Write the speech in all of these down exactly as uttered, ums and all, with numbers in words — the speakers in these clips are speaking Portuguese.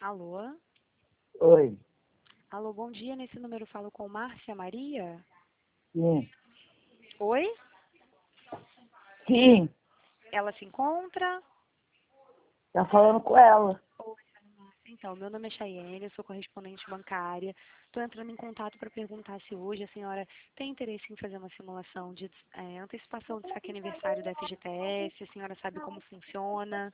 Alô? Oi, Alô, bom dia. Nesse número eu falo com Márcia Maria? sim, Oi? sim, Ela se encontra? tá falando com ela. Oi, Márcia. Então, meu nome é Chayene, eu sou correspondente bancária. Estou entrando em contato para perguntar se hoje a senhora tem interesse em fazer uma simulação de é, antecipação de saque aniversário da F G T S. A senhora sabe como funciona?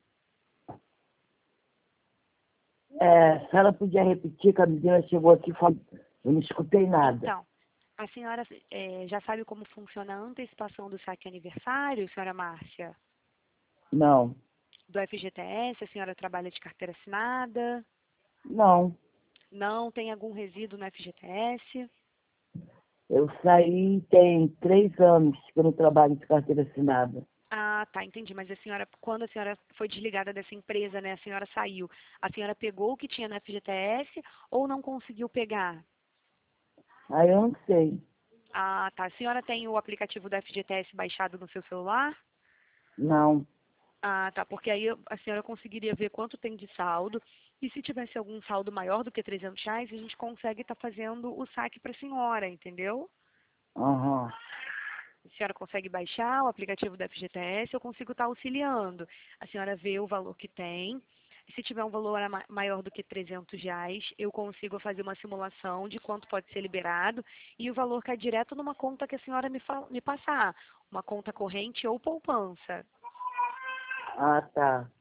É, se ela podia repetir que a menina chegou aqui e falou, eu não escutei nada. Então, a senhora é, já sabe como funciona a antecipação do saque aniversário, senhora Márcia? Não, Do F G T S, a senhora trabalha de carteira assinada? não, Não tem algum resíduo no F G T S? eu saí tem três anos que eu não trabalho de carteira assinada. Ah, tá, entendi. Mas a senhora, quando a senhora foi desligada dessa empresa, né, a senhora saiu, a senhora pegou o que tinha no F G T S ou não conseguiu pegar? Aí eu não sei, Ah, tá. A senhora tem o aplicativo do F G T S baixado no seu celular? não. Ah, tá, porque aí a senhora conseguiria ver quanto tem de saldo e se tivesse algum saldo maior do que trezentos reais, a gente consegue estar fazendo o saque para a senhora, entendeu? Aham. A senhora consegue baixar o aplicativo do F G T S, eu consigo estar auxiliando. A senhora vê o valor que tem. E se tiver um valor a ma- maior do que trezentos reais, eu consigo fazer uma simulação de quanto pode ser liberado e o valor cai direto numa conta que a senhora me, fa- me passar, uma conta corrente ou poupança. Ah, tá.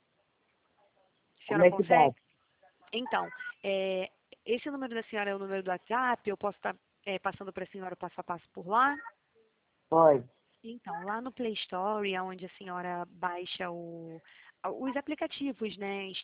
A Como senhora é que dá? consegue? Então, é, esse número da senhora é o número do WhatsApp, eu posso estar é, passando para a senhora o passo a passo por lá? Pode. Então, lá no Play Store, onde a senhora baixa o, os aplicativos, né,